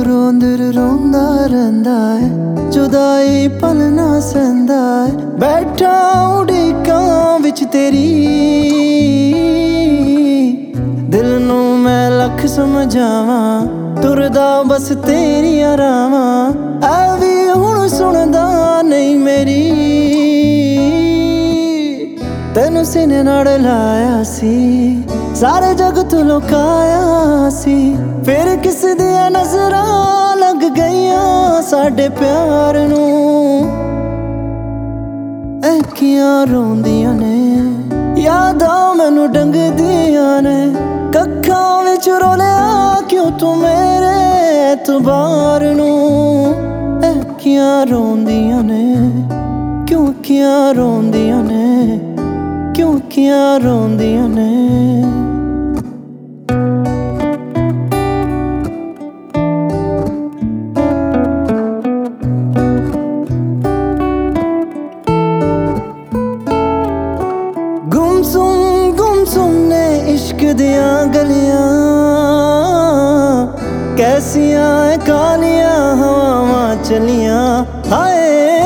दूरों दिल रोंदा रहिंदा है, जुदाई पल ना सहंदा है। बैठा उड़ीकां विच तेरी, दिल नू मैं लख समझावां, तुरदा बस तेरी रावां। ऐ वी हुण सुनदा नहीं मेरी, तेनू सीने नाल लाया सी, सारे जग तू लुकाया सी। फिर किस दियां नजरां लग गईयां साडे प्यार नू। अखियां रोंदियां ने, यादां मैनू डंगदियां ने, कक्खां विच रोलिया क्यों तू मेरे एतबार नू। अखियां रोंदियां ने, क्यों अखियां रोंदियां ने, क्यों अखियां रोंदियां ने। गुमसुम ने इश्क दियां गलियां, कैसियां कालियां हवावां चलियां। हाय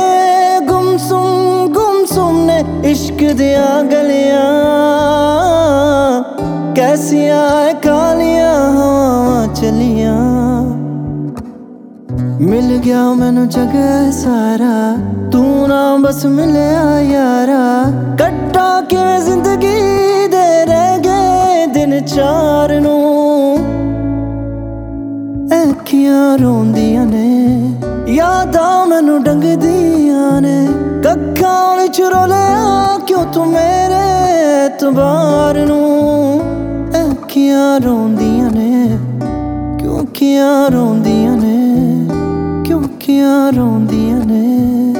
गुमसुम ने इश्क दियां गलियां, कैसियां कालियां हवावां चलियां। मिल गया मैनू जग सारा, तू ना बस मिलया यारा। कट्टा के जिंदगी दे रह गए दिन चार नू। अखियां रोंदियां ने, यादां मैनू डंगदियां ने, कक्खां विच रोलिया क्यों तू मेरे एतबार नू। अखियां रोंदियां ने, क्यों अखियां रोंदियां ने, क्यों अखियां रोंदियां ने।